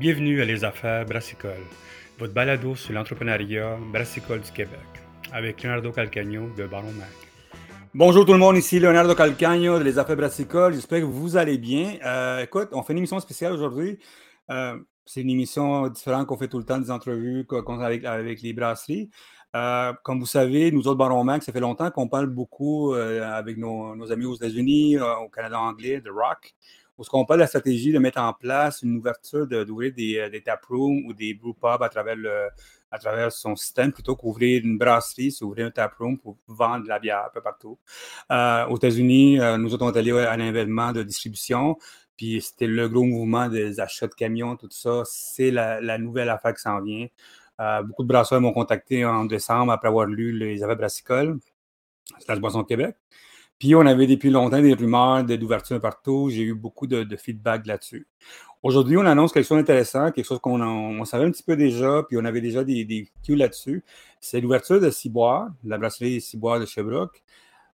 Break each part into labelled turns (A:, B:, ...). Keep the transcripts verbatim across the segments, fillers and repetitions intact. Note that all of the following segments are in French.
A: Bienvenue à Les Affaires Brassicole, votre balado sur l'entrepreneuriat brassicole du Québec, avec Leonardo Calcagno de Baron Mac.
B: Bonjour tout le monde, ici Leonardo Calcagno de Les Affaires Brassicoles. J'espère que vous allez bien. Euh, écoute, on fait une émission spéciale aujourd'hui. Euh, c'est une émission différente qu'on fait tout le temps, des entrevues qu'on a avec, avec les brasseries. Euh, comme vous savez, nous autres Baron Mac, ça fait longtemps qu'on parle beaucoup euh, avec nos, nos amis aux États-Unis, euh, au Canada anglais, de Rock, où on parle de la stratégie de mettre en place une ouverture, de- d'ouvrir des, des taprooms ou des brewpubs à travers le, à travers son système, plutôt qu'ouvrir une brasserie, c'est ouvrir un taproom pour vendre de la bière un peu partout. Euh, aux États-Unis, euh, nous autres, on est allés à un événement de distribution, puis c'était le gros mouvement des achats de camions, tout ça. C'est la, la nouvelle affaire qui s'en vient. Euh, beaucoup de brasseurs m'ont contacté en décembre après avoir lu les affaires brassicoles, Slash Boisson Québec. Puis on avait depuis longtemps des rumeurs de- d'ouverture partout. J'ai eu beaucoup de, de feedback là-dessus. Aujourd'hui, on annonce quelque chose d'intéressant, quelque chose qu'on en- on savait un petit peu déjà, puis on avait déjà des, des cues là-dessus. C'est l'ouverture de Ciboire, la brasserie Ciboire de Sherbrooke,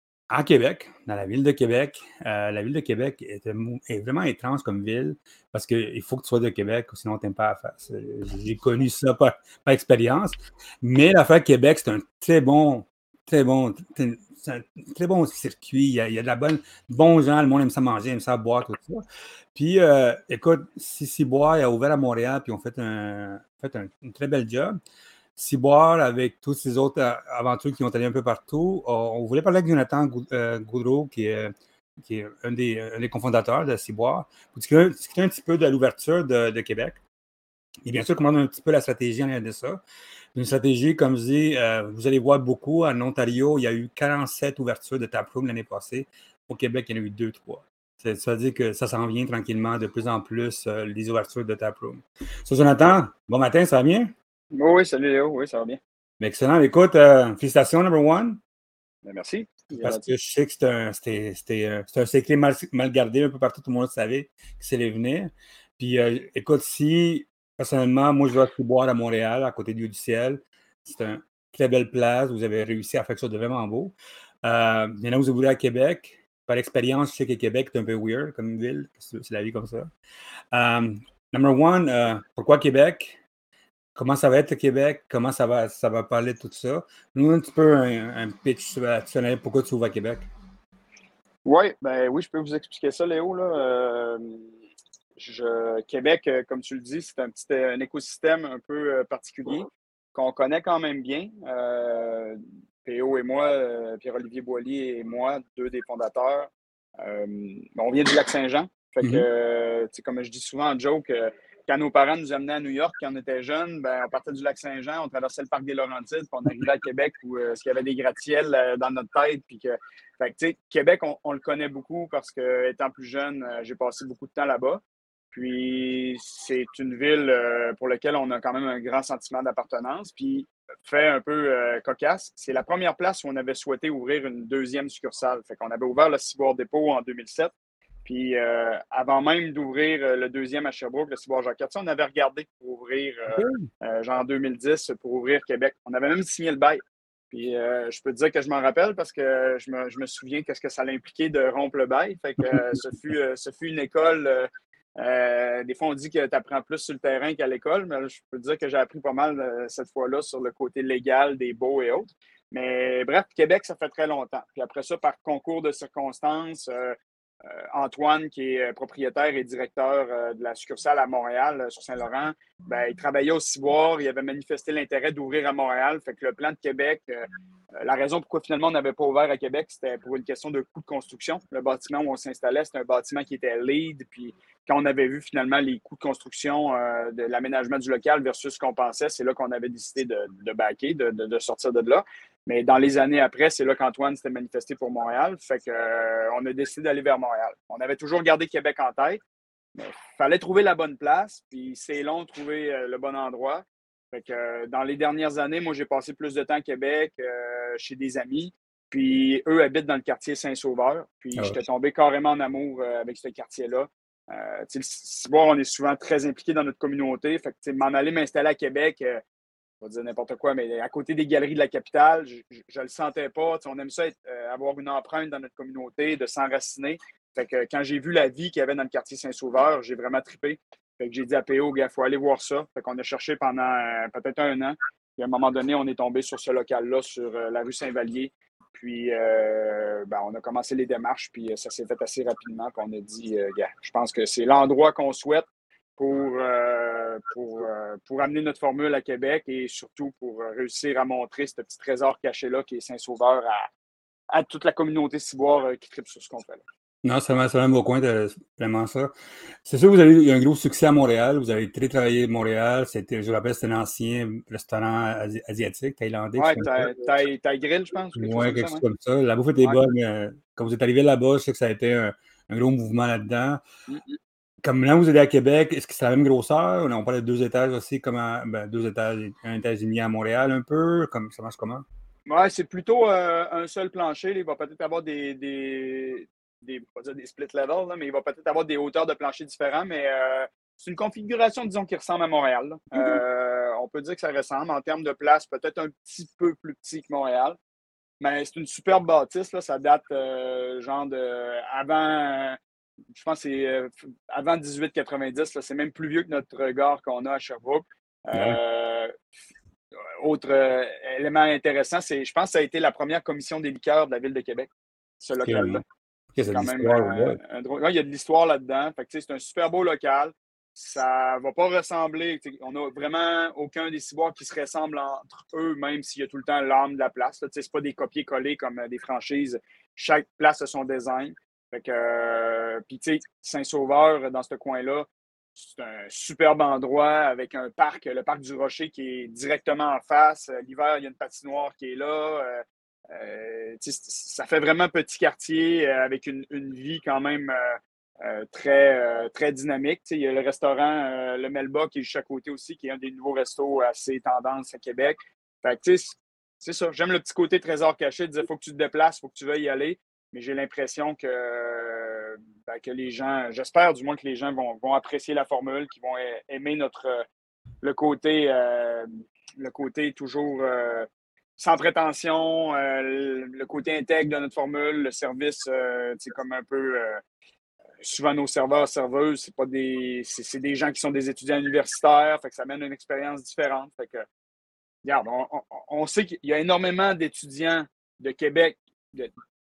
B: à Québec, dans la ville de Québec. Euh, la ville de Québec est, est vraiment étrange comme ville parce qu'il faut que tu sois de Québec, sinon tu n'aimes pas la face. J'ai connu ça par, par expérience. Mais l'affaire Québec, c'est un très bon, très bon, c'est un très bon circuit. Il y a, il y a de la bonne, bons gens, le monde aime ça manger, aime ça boire, tout ça. Puis, euh, écoute, Sissi Bois a ouvert à Montréal, puis on fait un, fait un, une très belle job. Ciboire, avec toutes ces autres euh, aventures qui ont allé un peu partout, on, on voulait parler avec Jonathan Gou- euh, Goudreau, qui est, qui est un, des, un des cofondateurs de Ciboire, pour discuter, discuter un petit peu de l'ouverture de, de Québec. Et bien sûr, comprendre un petit peu la stratégie en arrière de ça. Une stratégie, comme je dis, euh, vous allez voir beaucoup. En Ontario, il y a eu quarante-sept ouvertures de taproom l'année passée. Au Québec, il y en a eu deux, trois. C'est- Ça veut dire que ça s'en vient tranquillement de plus en plus, euh, les ouvertures de taproom. So, Jonathan, bon matin, ça va bien?
C: Oui, oui, salut Léo, oui, ça va bien.
B: Ben, excellent. Écoute, euh, félicitations, number one,
C: Ben, merci.
B: parce que je sais que c'était un, c'était, c'était, euh, c'était un secret mal, mal gardé un peu partout. Tout le monde savait que c'est allait venir. Puis, euh, écoute, si, personnellement, moi, je vais à boire à Montréal, à côté du Dieu du ciel. C'est une très belle place. Vous avez réussi à faire quelque chose de vraiment beau. Euh, il y en a où vous voulez à Québec. Par expérience, je sais que Québec est un peu weird comme ville. C'est c'est la vie comme ça. Euh, number one, euh, pourquoi Québec? Comment ça va être le Québec? Comment ça va, ça va parler de tout ça? Nous, un petit peu un, un pitch traditionnel. Pourquoi tu ouvres à Québec?
C: Oui, ben oui, je peux vous expliquer ça, Léo. Là. Euh, je, Québec, euh, comme tu le dis, c'est un petit euh, un écosystème un peu euh, particulier qu'on connaît quand même bien. Euh, P O et moi, euh, Pierre-Olivier Boilly et moi, deux des fondateurs, euh, on vient du Lac-Saint-Jean. Fait que,
B: Mhm.
C: euh, tu sais, comme je dis souvent en joke, euh, quand nos parents nous amenaient à New York quand on était jeunes, ben, on partait du Lac-Saint-Jean, on traversait le parc des Laurentides, puis on arrivait à Québec où euh, il y avait des gratte-ciels euh, dans notre tête, puis que fait que, tu sais, Québec, on, on le connaît beaucoup parce que, étant plus jeune, euh, j'ai passé beaucoup de temps là-bas. Puis, c'est une ville euh, pour laquelle on a quand même un grand sentiment d'appartenance. Puis, fait un peu euh, cocasse, c'est la première place où on avait souhaité ouvrir une deuxième succursale. Fait qu'on avait ouvert le Ciboire Dépôt en deux mille sept. Puis, euh, avant même d'ouvrir euh, le deuxième à Sherbrooke, le Ciboire Jacques-Cartier, on avait regardé pour ouvrir, euh,
B: OK.
C: euh, genre en deux mille dix, pour ouvrir Québec. On avait même signé le bail. Puis euh, je peux te dire que je m'en rappelle parce que je me, je me souviens qu'est-ce que ça l'impliquait de rompre le bail. Fait que euh, ce, fut, euh, ce fut une école. Euh, euh, des fois, on dit que tu apprends plus sur le terrain qu'à l'école, mais je peux te dire que j'ai appris pas mal euh, cette fois-là sur le côté légal des baux et autres. Mais bref, Québec, ça fait très longtemps. Puis après ça, par concours de circonstances, euh, euh, Antoine, qui est propriétaire et directeur euh, de la succursale à Montréal, euh, sur Saint-Laurent, ben, il travaillait au Ciboire, il avait manifesté l'intérêt d'ouvrir à Montréal. Fait que le plan de Québec, euh, euh, la raison pourquoi finalement on n'avait pas ouvert à Québec, c'était pour une question de coût de construction. Le bâtiment où on s'installait, c'était un bâtiment qui était lead. Puis quand on avait vu finalement les coûts de construction euh, de l'aménagement du local versus ce qu'on pensait, c'est là qu'on avait décidé de, de backer, de, de, de sortir de là. Mais dans les années après, c'est là qu'Antoine s'était manifesté pour Montréal. Fait que, euh, on a décidé d'aller vers Montréal. On avait toujours gardé Québec en tête, mais il fallait trouver la bonne place. Puis c'est long de trouver euh, le bon endroit. Fait que, euh, dans les dernières années, moi, j'ai passé plus de temps à Québec, euh, chez des amis. Puis eux habitent dans le quartier Saint-Sauveur. Puis
B: Ah,
C: j'étais tombé carrément en amour euh, avec ce quartier-là. Euh, tu sais, le Ciboire, on est souvent très impliqué dans notre communauté. Fait que, tu sais, m'en aller m'installer à Québec, euh, on va dire n'importe quoi, mais à côté des galeries de la capitale, je ne le sentais pas. Tu sais, on aime ça être, euh, avoir une empreinte dans notre communauté, de s'enraciner. Fait que quand j'ai vu la vie qu'il y avait dans le quartier Saint-Sauveur, j'ai vraiment trippé. Fait que j'ai dit à P O, il faut aller voir ça. Fait qu'on a cherché pendant euh, peut-être un an. Puis à un moment donné, on est tombé sur ce local-là, sur euh, la rue Saint-Vallier. Puis euh, ben, on a commencé les démarches, puis euh, ça s'est fait assez rapidement. Puis on a dit, euh, gars, je pense que c'est l'endroit qu'on souhaite pour, euh, pour, euh, pour amener notre formule à Québec et surtout pour euh, réussir à montrer ce petit trésor caché-là qui est Saint-Sauveur à, à toute la communauté ciboire euh, qui tripe sur ce qu'on fait là.
B: Non, c'est vraiment, c'est vraiment un beau coin, de- vraiment ça. C'est sûr que vous avez eu un gros succès à Montréal. Vous avez très travaillé à Montréal. C'était, je vous rappelle, c'était un ancien restaurant asi- asiatique, thaïlandais.
C: Ouais, Thai Grill, je pense, quelque chose
B: Ouais,
C: comme
B: quelque
C: ça.
B: chose
C: Ouais.
B: comme ça. La bouffe était
C: Ouais.
B: bonne, mais euh, quand vous êtes arrivé là-bas, je sais que ça a été un, un gros mouvement là-dedans.
C: Mm-hmm.
B: Comme là, vous êtes à Québec, est-ce que c'est la même grosseur? On parle de deux étages aussi, comme à- ben, deux étages, un étage et demi à Montréal un peu. Comme, ça marche comment?
C: Ouais, c'est plutôt euh, un seul plancher. Là. Il va peut-être avoir des, des, des, pas dire des split levels, là, mais il va peut-être avoir des hauteurs de plancher différents. Mais euh, c'est une configuration, disons, qui ressemble à Montréal. Mm-hmm. euh, on peut dire que ça ressemble en termes de place, peut-être un petit peu plus petit que Montréal. Mais c'est une superbe bâtisse. Là. Ça date euh, genre de avant. Je pense que c'est euh, avant dix-huit quatre-vingt-dix. Là. C'est même plus vieux que notre gare qu'on a à Sherbrooke. Euh, ouais. Autre euh, élément intéressant, c'est, je pense que ça a été la première commission des liqueurs de la Ville de Québec, ce local-là.
B: Okay, c'est quand même euh, un drôle.
C: Ouais, il y a de l'histoire là-dedans. Fait que, c'est un super beau local. Ça ne va pas ressembler. On n'a vraiment aucun des ciboires qui se ressemble entre eux, même s'il y a tout le temps l'âme de la place. Ce n'est pas des copier-coller comme des franchises. Chaque place a son design. Fait que, euh, puis, tu sais, Saint-Sauveur, dans ce coin-là, c'est un superbe endroit avec un parc, le parc du Rocher qui est directement en face. L'hiver, il y a une patinoire qui est là. Euh, ça fait vraiment petit quartier euh, avec une, une vie quand même euh, euh, très, euh, très dynamique. T'sais, il y a le restaurant euh, Le Melba qui est juste à côté aussi, qui est un des nouveaux restos assez tendance à Québec. Fait que, c'est ça. J'aime le petit côté trésor caché de dire faut que tu te déplaces, faut que tu veuilles y aller. Mais j'ai l'impression que, ben, que les gens, j'espère du moins que les gens vont, vont apprécier la formule, qu'ils vont aimer notre le côté, euh, le côté toujours euh, sans prétention, euh, le côté intègre de notre formule, le service, euh, c'est comme un peu euh, souvent nos serveurs, serveuses, c'est pas des. C'est, c'est des gens qui sont des étudiants universitaires, fait que ça amène une expérience différente. Fait que, regarde, on, on, on sait qu'il y a énormément d'étudiants de Québec, de,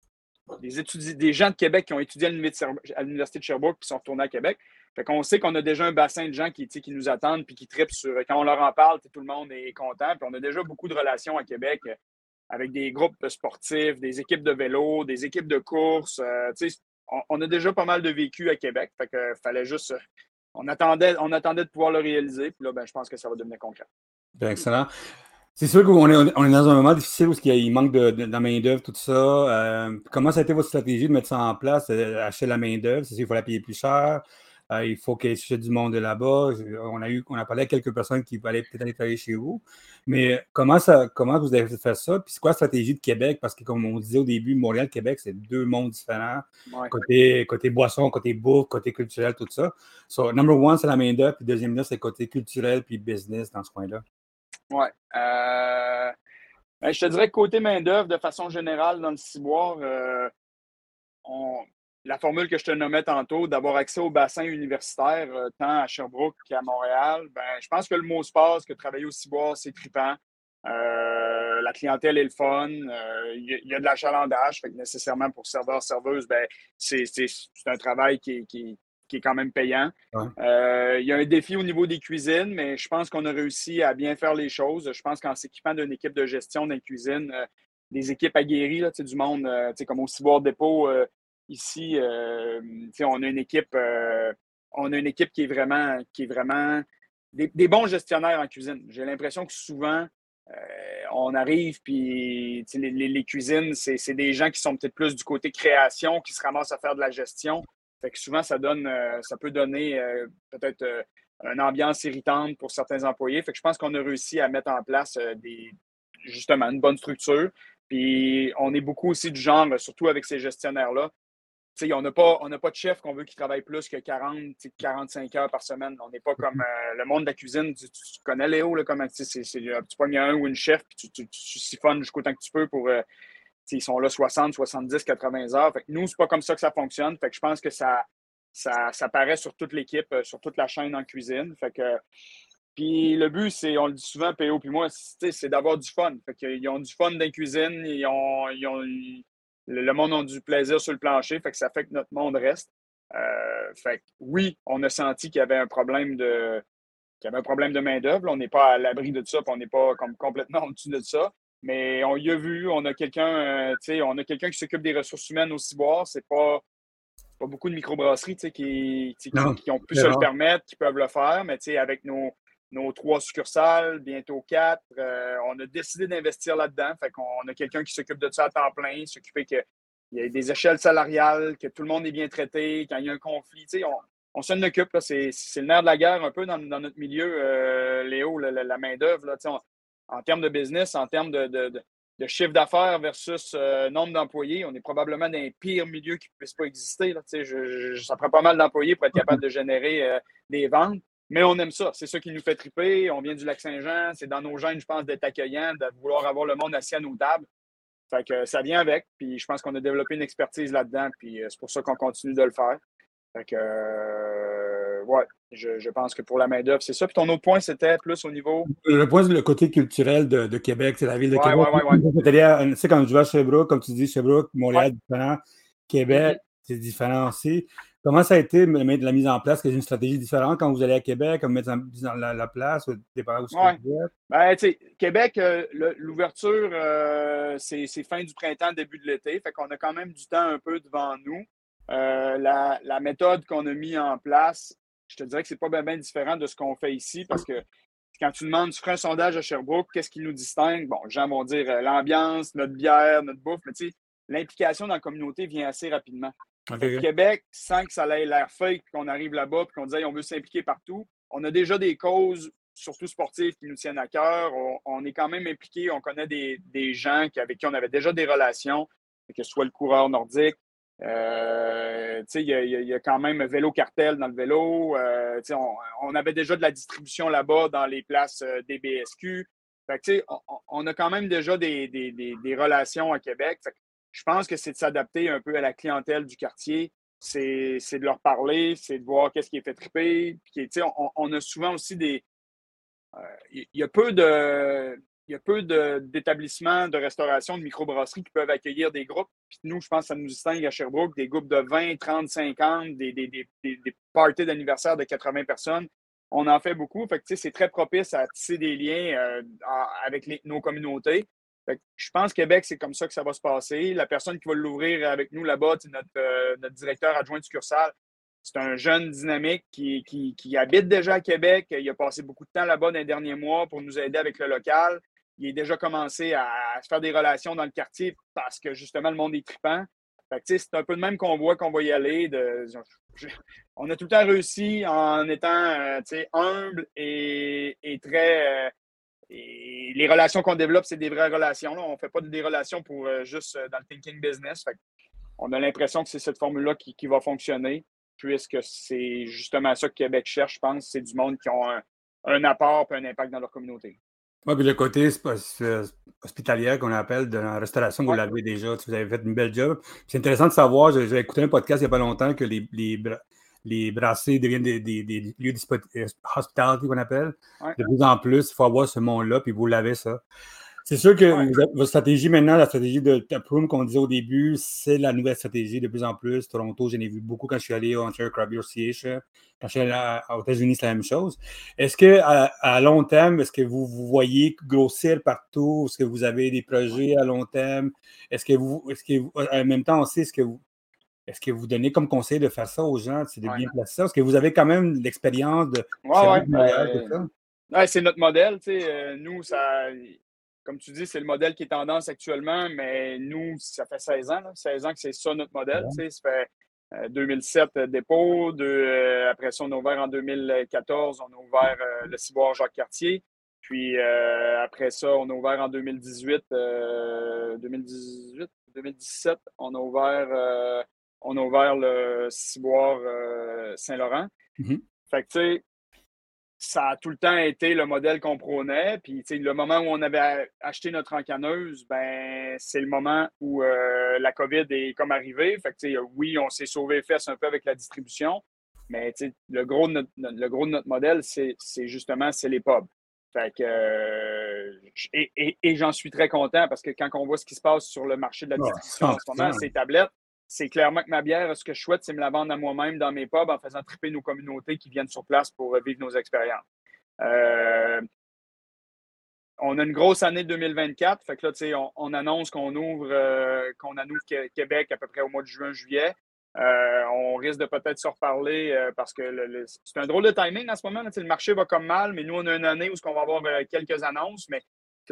C: Des, étudi- des gens de Québec qui ont étudié à l'Université de Sherbrooke et qui sont retournés à Québec. Fait qu'on sait qu'on a déjà un bassin de gens qui, qui nous attendent et qui tripent sur. Quand on leur en parle, tout le monde est content. Puis on a déjà beaucoup de relations à Québec avec des groupes sportifs, des équipes de vélo, des équipes de course. Euh, on, on a déjà pas mal de vécu à Québec. Fait que fallait juste. On attendait, on attendait de pouvoir le réaliser. Puis là, ben, je pense que ça va devenir concret.
B: Bien, excellent. C'est sûr qu'on est, on est dans un moment difficile où il manque de, de, de main-d'œuvre, tout ça. Euh, comment ça a été votre stratégie de mettre ça en place, acheter la main-d'œuvre? C'est sûr qu'il faut la payer plus cher. Euh, il faut qu'il y ait du monde là-bas. On a eu, on a parlé à quelques personnes qui allaient peut-être aller travailler chez vous. Mais comment ça, comment vous avez fait ça? Puis c'est quoi la stratégie de Québec? Parce que comme on disait au début, Montréal, Québec, c'est deux mondes différents.
C: Ouais.
B: Côté, côté boisson, côté bouffe, côté culturel, tout ça. So, number one, c'est la main-d'œuvre. Puis deuxième là, c'est le côté culturel puis business dans ce coin-là.
C: Oui. Euh, ben, je te dirais que côté main-d'œuvre, de façon générale, dans le ciboire, euh, on, la formule que je te nommais tantôt, d'avoir accès au bassin universitaire, euh, tant à Sherbrooke qu'à Montréal, ben, je pense que le mot se passe, que travailler au ciboire, c'est trippant. Euh, la clientèle est le fun. Il euh, y, y a de l'achalandage. Fait que nécessairement, pour serveur, serveuse, ben, c'est, c'est, c'est un travail qui, qui, qui est quand même payant. Il ouais. euh, y a un défi au niveau des cuisines, mais je pense qu'on a réussi à bien faire les choses. Je pense qu'en s'équipant d'une équipe de gestion dans les cuisines, euh, des équipes aguerries, là, du monde, euh, comme au Ciboire Dépôt, euh, ici, euh, on a une équipe euh, on a une équipe qui est vraiment, qui est vraiment des, des bons gestionnaires en cuisine. J'ai l'impression que souvent, euh, on arrive, puis les, les, les cuisines, c'est, c'est des gens qui sont peut-être plus du côté création, qui se ramassent à faire de la gestion. Fait que souvent, ça donne, euh, ça peut donner euh, peut-être euh, une ambiance irritante pour certains employés. Fait que je pense qu'on a réussi à mettre en place euh, des, justement une bonne structure. Puis on est beaucoup aussi du genre, surtout avec ces gestionnaires-là. T'sais, on n'a pas, on n'a pas de chef qu'on veut qui travaille plus que quarante, quarante-cinq heures par semaine. On n'est pas comme euh, le monde de la cuisine. Tu, tu connais Léo, là, comment c'est, c'est, tu pognes un ou une chef, puis tu, tu, tu siphonnes jusqu'au temps que tu peux pour. Euh, ils sont là soixante, soixante-dix, quatre-vingts heures. Fait que nous, c'est pas comme ça que ça fonctionne. Fait que je pense que ça, ça, ça paraît sur toute l'équipe, sur toute la chaîne en cuisine. Fait que, puis le but, c'est, on le dit souvent, P O puis moi, c'est, c'est d'avoir du fun. Fait qu'ils ont du fun dans la cuisine, ils ont, ils ont, ils, le monde a du plaisir sur le plancher, fait que ça fait que notre monde reste. Euh, fait que oui, on a senti qu'il y avait un problème de, qu'il y avait un problème de main-d'œuvre. On n'est pas à l'abri de ça, puis on n'est pas comme complètement au-dessus de ça. Mais on y a vu, on a quelqu'un, euh, tu sais, on a quelqu'un qui s'occupe des ressources humaines au Ciboire. C'est pas, pas beaucoup de microbrasseries, tu sais, qui, qui,
B: Non,
C: qui ont pu
B: c'est
C: se le
B: rare.
C: permettre, qui peuvent le faire. Mais tu sais, avec nos, nos trois succursales, bientôt quatre, euh, on a décidé d'investir là-dedans. Fait qu'on a quelqu'un qui s'occupe de ça à temps plein, s'occuper que il y a des échelles salariales, que tout le monde est bien traité, quand il y a un conflit, tu sais, on, on s'en occupe. Là, c'est, c'est le nerf de la guerre un peu dans, dans notre milieu, euh, Léo, la, la, la main-d'œuvre. Là, tu sais, on- en termes de business, en termes de, de, de, de chiffre d'affaires versus euh, nombre d'employés, on est probablement dans les pires milieux qui ne puissent pas exister. Là, tu sais, je, je- ça prend pas mal d'employés pour être capable de générer euh, des ventes. Mais on aime ça. C'est ça qui nous fait triper. On vient du Lac-Saint-Jean. C'est dans nos gènes, je pense, d'être accueillant, de vouloir avoir le monde assis à nos tables. Fait que ça vient avec, puis je pense qu'on a développé une expertise là-dedans, puis euh, c'est pour ça qu'on continue de le faire. Fait que, euh, ouais, je, je pense que pour la main-d'œuvre, c'est ça. Puis ton autre point, c'était plus au niveau.
B: Le point, c'est le côté culturel de, de Québec, c'est la ville de
C: Ouais,
B: Québec.
C: ouais, ouais, ouais.
B: Tu sais, quand je vais à Sherbrooke, comme tu dis, Sherbrooke,
C: Ouais.
B: Montréal, différent. Québec,
C: Mhm.
B: c'est différent aussi. Comment ça a été de mettre la mise en place? Est-ce que c'est une stratégie différente quand vous allez à Québec, comme mettre en- dans la, la place, dépendant où ce que
C: Ouais.
B: vous êtes?
C: Ben, tu sais, Québec, euh, le- l'ouverture, euh, c'est c'est fin du printemps, début de l'été. Fait qu'on a quand même du temps un peu devant nous. Euh, la, la méthode qu'on a mis en place, je te dirais que c'est pas bien, bien différent de ce qu'on fait ici parce que quand tu demandes, tu ferais un sondage à Sherbrooke, qu'est-ce qui nous distingue? Bon, les gens vont dire euh, l'ambiance, notre bière, notre bouffe, mais tu sais, l'implication dans la communauté vient assez rapidement.
B: Ok,
C: Fait que
B: ok.
C: Québec, sans que ça ait l'air fake, qu'on arrive là-bas et qu'on dise hey, on veut s'impliquer partout, on a déjà des causes, surtout sportives, qui nous tiennent à cœur. On, on est quand même impliqué, on connaît des, des gens qui, avec qui on avait déjà des relations, que ce soit le coureur nordique. Euh, tu sais, il y, a- il y a quand même un vélo cartel dans le vélo. Euh, tu sais, on, on avait déjà de la distribution là-bas dans les places euh, des B S Q. Fait que, tu sais, on, on a quand même déjà des, des, des, des relations à Québec. Fait que je pense que c'est de s'adapter un peu à la clientèle du quartier. C'est, c'est de leur parler, c'est de voir qu'est-ce qui est fait triper. Puis, tu sais, on, on a souvent aussi des. euh, Il y a peu de. Il y a peu de- d'établissements de restauration, de microbrasseries qui peuvent accueillir des groupes. Puis nous, je pense que ça nous distingue à Sherbrooke, des groupes de vingt, trente, cinquante, des, des, des, des, des parties d'anniversaire de quatre-vingts personnes. On en fait beaucoup. Fait que, tu sais, c'est très propice à tisser des liens euh, en- avec les- nos communautés. Fait que je pense que Québec, c'est comme ça que ça va se passer. La personne qui va l'ouvrir avec nous là-bas, c'est notre, euh, notre directeur adjoint de succursale. C'est un jeune dynamique qui, qui, qui habite déjà à Québec. Il a passé beaucoup de temps là-bas dans les derniers mois pour nous aider avec le local. Il a déjà commencé à, à se faire des relations dans le quartier parce que justement, le monde est trippant. Fait que, tu sais, c'est un peu de même qu'on voit qu'on va y aller. De, je- on a tout le temps réussi en étant euh, tu sais, humble et, et très. euh, et les relations qu'on développe, c'est des vraies relations. Là. On ne fait pas des relations pour euh, juste euh, dans le thinking business. Fait que on a l'impression que c'est cette formule-là qui, qui va fonctionner, puisque c'est justement ça que Québec cherche, je pense. C'est du monde qui ont un, un apport et un impact dans leur communauté.
B: Ouais, puis le côté sp- sp- hospitalier qu'on appelle de la restauration, vous
C: Ouais.
B: l'avez déjà, tu- vous avez fait une belle job. C'est intéressant de savoir, j'ai j'ai écouté un podcast il n'y a pas longtemps que les, les, bra- les brasseries deviennent des, des, des lieux d'hospitality qu'on appelle.
C: Ouais.
B: De plus en plus, il faut avoir ce monde-là, puis vous l'avez ça. C'est sûr que
C: Ouais.
B: vous avez- votre stratégie maintenant, la stratégie de Taproom qu'on disait au début, c'est la nouvelle stratégie de plus en plus. Toronto, j'en ai vu beaucoup quand je suis allé au Ontario Craft Beer Association. Quand je suis allé à- aux États-Unis, c'est la même chose. Est-ce que à, à long terme, est-ce que vous vous voyez grossir partout? Est-ce que vous avez des projets à long terme? Est-ce que vous, est-ce que vous, en même temps aussi, est-ce que vous, est-ce que vous donnez comme conseil de faire ça aux gens, c'est de
C: Ouais.
B: bien placer ça? Est-ce que vous avez quand même l'expérience de
C: Ouais,
B: Sherbrooke,
C: ouais.
B: Montréal, tout
C: Ben,
B: ça?
C: ouais, c'est notre modèle. tu sais. Euh, nous, ça, comme tu dis, c'est le modèle qui est tendance actuellement, mais nous, ça fait seize ans. Là, seize ans que c'est ça notre modèle. tu sais. Ça fait euh, deux mille sept, euh, dépôt. De, euh, après ça, on a ouvert en deux mille quatorze, on a ouvert euh, le Ciboire Jacques-Cartier. Puis euh, après ça, on a ouvert en deux mille dix-huit, euh, deux mille dix-huit, deux mille dix-sept, on a ouvert, euh, on a ouvert le Ciboire euh, Saint-Laurent.
B: Mhm.
C: Fait que, tu sais, ça a tout le temps été le modèle qu'on prônait. Puis, le moment où on avait acheté notre encanneuse, ben, c'est le moment où euh, la COVID est comme arrivée. Fait que, oui, on s'est sauvé les fesses un peu avec la distribution, mais le gros de notre, le gros de notre modèle, c'est, c'est justement c'est les pubs. Fait que, euh, et, et, et j'en suis très content parce que quand on voit ce qui se passe sur le marché de la distribution oh, en ce moment, ces tablettes, c'est clairement que ma bière, ce que je souhaite, c'est me la vendre à moi-même dans mes pubs en faisant triper nos communautés qui viennent sur place pour vivre nos expériences. Euh, on a une grosse année deux mille vingt-quatre. Fait que là, tu sais, on, on annonce qu'on ouvre, euh, qu'on ouvre Québec à peu près au mois de juin, juillet. Euh, on risque de peut-être se reparler euh, parce que le, le, c'est un drôle de timing en ce moment. Là, le marché va comme mal, mais nous, on a une année où on va avoir euh, quelques annonces. Mais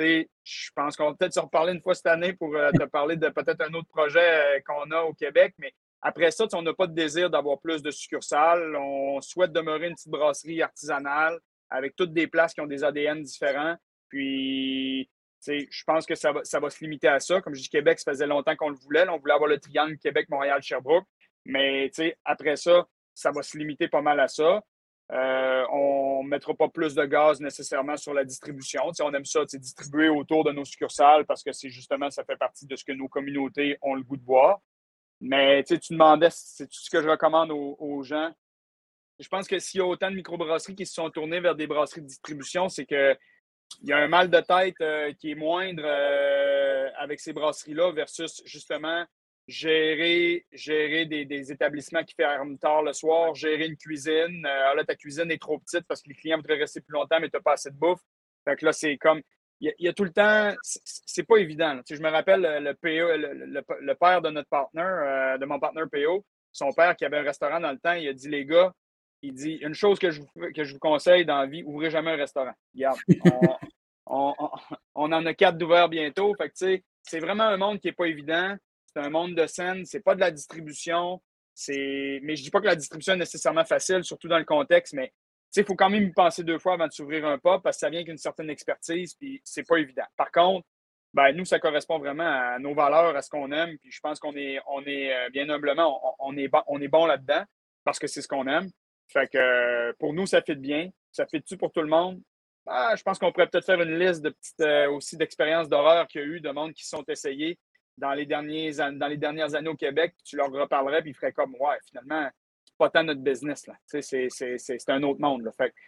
C: je pense qu'on va peut-être se reparler une fois cette année pour euh, te parler de peut-être un autre projet euh, qu'on a au Québec. Mais après ça, on n'a pas de désir d'avoir plus de succursales. On souhaite demeurer une petite brasserie artisanale avec toutes des places qui ont des A D N différents. Puis, je pense que ça va, ça va se limiter à ça. Comme je dis, Québec, ça faisait longtemps qu'on le voulait. Là, on voulait avoir le triangle Québec-Montréal-Sherbrooke. Mais après ça, ça va se limiter pas mal à ça. Euh, on ne mettra pas plus de gaz nécessairement sur la distribution. T'sais, on aime ça, distribuer autour de nos succursales parce que c'est justement, ça fait partie de ce que nos communautés ont le goût de boire. Mais tu demandais, c'est tout ce que je recommande aux, aux gens. Je pense que s'il y a autant de microbrasseries qui se sont tournées vers des brasseries de distribution, c'est qu'il y a un mal de tête euh, qui est moindre euh, avec ces brasseries-là versus justement gérer, gérer des, des établissements qui ferment tard le soir, gérer une cuisine. Euh, là, ta cuisine est trop petite parce que les clients voudraient rester plus longtemps, mais tu n'as pas assez de bouffe. Fait que là, c'est comme. Il y, y a tout le temps. C'est pas évident. Tu sais, je me rappelle le, P O, le, le, le père de notre partenaire, euh, de mon partenaire P O, son père qui avait un restaurant dans le temps, il a dit les gars, il dit une chose que je vous, que je vous conseille dans la vie, ouvrez jamais un restaurant. Regarde, on, on, on, on en a quatre d'ouverts bientôt. Fait que tu sais, c'est vraiment un monde qui n'est pas évident. C'est un monde de scène, c'est pas de la distribution. C'est... Mais je dis pas que la distribution est nécessairement facile, surtout dans le contexte, mais il faut quand même y penser deux fois avant de s'ouvrir un pub parce que ça vient avec une certaine expertise, puis c'est pas évident. Par contre, ben, nous, ça correspond vraiment à nos valeurs, à ce qu'on aime, puis je pense qu'on est, on est bien humblement, on, on est bon, on est bon là-dedans parce que c'est ce qu'on aime. Fait que pour nous, ça fit bien. Ça fit-tu pour tout le monde? Ah, je pense qu'on pourrait peut-être faire une liste de petites euh, aussi d'expériences d'horreur qu'il y a eu, de monde qui se sont essayés dans les, derniers, dans les dernières années au Québec, tu leur reparlerais puis ils feraient comme ouais, finalement, c'est pas tant notre business. Là. C'est, c'est, c'est, c'est un autre monde. Là. Fait que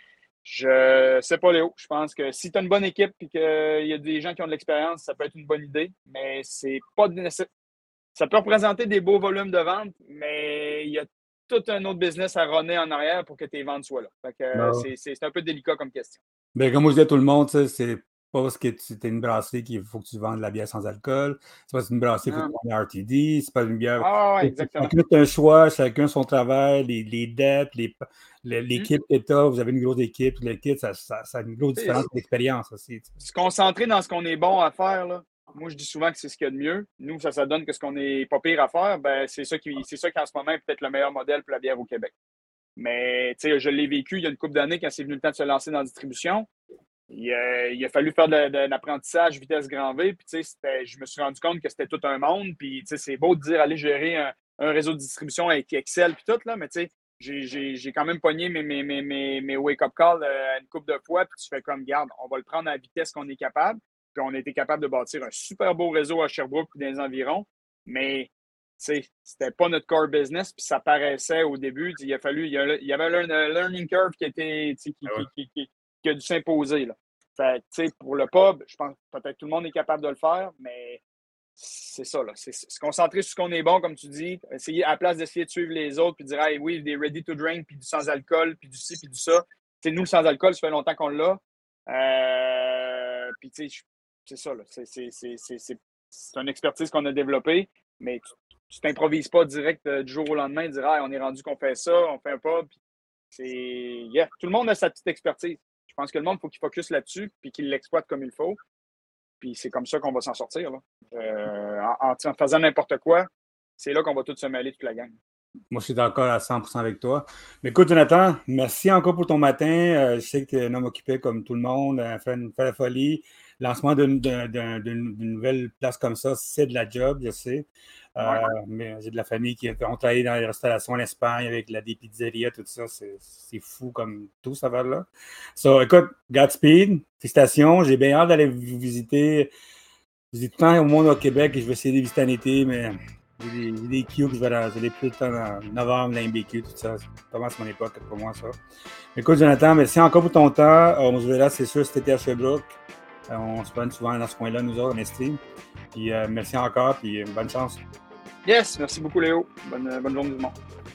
C: je sais pas, Léo. Je pense que si tu as une bonne équipe et qu'il y a des gens qui ont de l'expérience, ça peut être une bonne idée, mais c'est pas nécessaire. Ça peut représenter des beaux volumes de vente, mais il y a tout un autre business à runner en arrière pour que tes ventes soient là. Fait que no. c'est, c'est, c'est un peu délicat comme question.
B: Bien, comme je dis à tout le monde, c'est pas parce que tu es une brasserie qu'il faut que tu vendes de la bière sans alcool. C'est pas une brasserie qu'il faut que tu vendes R T D. C'est pas une bière.
C: Ah, ouais, exactement.
B: Chacun a un choix, chacun son travail, les, les dettes, les, les, l'équipe mm. que tu as. Vous avez une grosse équipe, l'équipe, ça, ça, ça a une grosse différence d'expérience aussi.
C: Se concentrer dans ce qu'on est bon à faire, là. Moi, je dis souvent que c'est ce qu'il y a de mieux. Nous, ça, ça donne que ce qu'on n'est pas pire à faire, ben, c'est ça qui, c'est ça qui, en ce moment, est peut-être le meilleur modèle pour la bière au Québec. Mais, tu sais, je l'ai vécu il y a une couple d'années quand c'est venu le temps de se lancer dans la distribution. Il a, il a fallu faire de, de l'apprentissage vitesse grand V. Puis, tu sais, je me suis rendu compte que c'était tout un monde. Puis, tu sais, c'est beau de dire aller gérer un, un réseau de distribution avec Excel puis tout, là. Mais, tu sais, j'ai, j'ai, j'ai quand même pogné mes, mes, mes, mes, mes wake-up calls euh, une couple de fois. Puis, tu fais comme, garde, on va le prendre à la vitesse qu'on est capable. Puis, on a été capable de bâtir un super beau réseau à Sherbrooke et dans les environs. Mais, tu sais, c'était pas notre core business. Puis, ça paraissait au début. Il a fallu, il y, a, il y avait un learning curve qui était, qui, qui, qui, qui, qui qui a dû s'imposer. Là. Fait, pour le pub, je pense que peut-être tout le monde est capable de le faire, mais c'est ça. Là. C'est, se concentrer sur ce qu'on est bon, comme tu dis, essayer à la place d'essayer de suivre les autres puis de dire hey, oui, des ready to drink, puis du sans-alcool, puis du ci, puis du ça. T'sais, nous, le sans-alcool, ça fait longtemps qu'on l'a. Euh, puis c'est ça. Là. C'est, c'est, c'est, c'est, c'est, c'est une expertise qu'on a développée, mais tu t'improvises pas direct euh, du jour au lendemain et dire hey, on est rendu qu'on fait ça, on fait un pub. C'est yeah. Tout le monde a sa petite expertise. Je pense que le monde, il faut qu'il focus là-dessus puis qu'il l'exploite comme il faut. Puis c'est comme ça qu'on va s'en sortir. Là. Euh, en, en, en faisant n'importe quoi, c'est là qu'on va tous se mêler, toute la gang.
B: Moi, je suis d'accord à cent pour cent avec toi. Mais écoute, Jonathan, merci encore pour ton matin. Euh, je sais que tu es un homme occupé comme tout le monde, euh, fait, fait la folie. lancement d'une, d'une, d'une, d'une nouvelle place comme ça, c'est de la job, je sais. Euh,
C: Ouais.
B: Mais j'ai de la famille qui ont travaillé dans les restaurations en Espagne avec la, des pizzerias, tout ça. C'est, c'est fou comme tout, ça va là. So, écoute, Godspeed, félicitations. J'ai bien hâte d'aller vous visiter. Je dis tout le temps au monde au Québec et je vais essayer de visiter en été, mais j'ai des, j'ai des Q que je vais aller plus le temps en novembre, l'M B Q, tout ça. C'est pas mal mon époque pour moi, ça. Écoute, Jonathan, merci encore pour ton temps. On se verra, c'est sûr, cet été à Sherbrooke. On se prend souvent dans ce coin-là, nous autres, en estime. Puis euh, merci encore, puis bonne chance.
C: Yes, merci beaucoup, Léo. Bonne, bonne journée du monde.